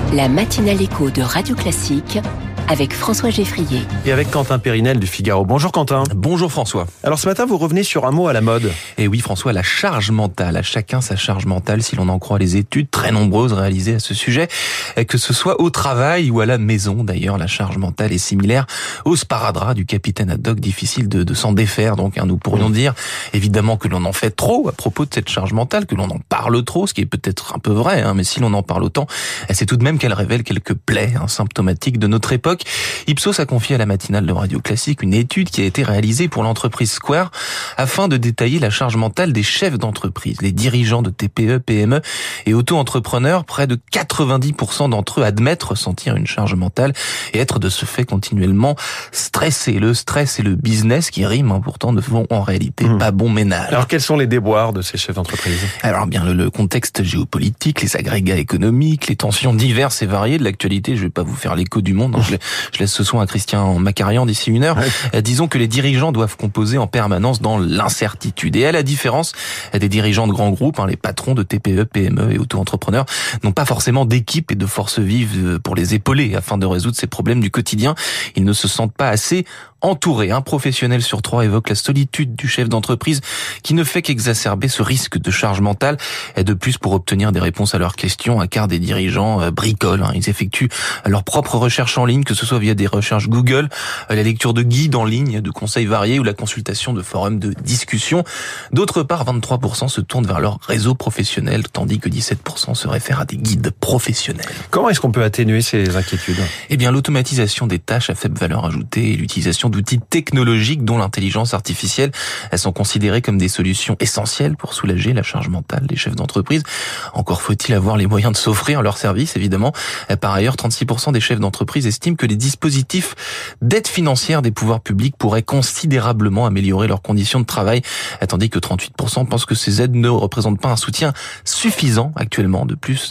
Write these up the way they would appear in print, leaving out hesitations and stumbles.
La matinale écho de Radio Classique avec François Geffrier. Et avec Quentin Périnel du Figaro. Bonjour Quentin. Bonjour François. Alors ce matin, vous revenez sur un mot à la mode. Et oui François, la charge mentale. À chacun sa charge mentale, si l'on en croit les études très nombreuses réalisées à ce sujet. Que ce soit au travail ou à la maison, d'ailleurs, la charge mentale est similaire au sparadrap du capitaine Haddock. Difficile de s'en défaire, donc nous pourrions dire évidemment que l'on en fait trop à propos de cette charge mentale, que l'on en parle trop, ce qui est peut-être un peu vrai, mais si l'on en parle autant, c'est tout de même qu'elle révèle quelques plaies symptomatiques de notre époque. Ipsos a confié à la matinale de Radio Classique une étude qui a été réalisée pour l'entreprise Square afin de détailler la charge mentale des chefs d'entreprise, les dirigeants de TPE, PME et auto-entrepreneurs. Près de 90% d'entre eux admettent ressentir une charge mentale et être de ce fait continuellement stressés. Le stress et le business qui riment pourtant ne font en réalité pas bon ménage. Alors quels sont les déboires de ces chefs d'entreprise ? Alors bien le contexte géopolitique, les agrégats économiques, les tensions diverses et variées de l'actualité. Je vais pas vous faire l'écho du monde, je laisse ce soin à Christian Macarian d'ici une heure. Ouais. Disons que les dirigeants doivent composer en permanence dans l'incertitude. Et à la différence des dirigeants de grands groupes, les patrons de TPE, PME et auto-entrepreneurs n'ont pas forcément d'équipe et de forces vives pour les épauler afin de résoudre ces problèmes du quotidien. Ils ne se sentent pas assez entourés. Un professionnel sur 3 évoque la solitude du chef d'entreprise qui ne fait qu'exacerber ce risque de charge mentale. Et de plus, pour obtenir des réponses à leurs questions, un quart des dirigeants bricolent. Ils effectuent leurs propres recherches en ligne, que ce soit via des recherches Google, la lecture de guides en ligne, de conseils variés ou la consultation de forums de discussion. D'autre part, 23% se tournent vers leur réseau professionnel, tandis que 17% se réfèrent à des guides professionnels. Comment est-ce qu'on peut atténuer ces inquiétudes ? Eh bien, l'automatisation des tâches à faible valeur ajoutée et l'utilisation d'outils technologiques dont l'intelligence artificielle, elles sont considérées comme des solutions essentielles pour soulager la charge mentale des chefs d'entreprise. Encore faut-il avoir les moyens de s'offrir leur service, évidemment. Par ailleurs, 36% des chefs d'entreprise estiment que les dispositifs d'aide financière des pouvoirs publics pourraient considérablement améliorer leurs conditions de travail, tandis que 38% pensent que ces aides ne représentent pas un soutien suffisant actuellement. De plus,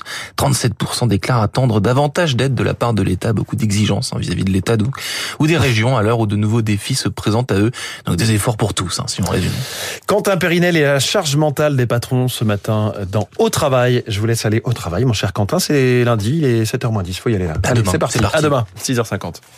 37% déclarent attendre davantage d'aide de la part de l'État, beaucoup d'exigences vis-à-vis de l'État ou des régions à l'heure où de nouveaux défis se présentent à eux. Donc des efforts pour tous, si on résume. Quentin Périnel et la charge mentale des patrons ce matin dans Au Travail. Je vous laisse aller au travail, mon cher Quentin. C'est lundi, il est 7h moins 10. Faut y aller là. À Allez, demain. c'est parti. À demain, 6h50.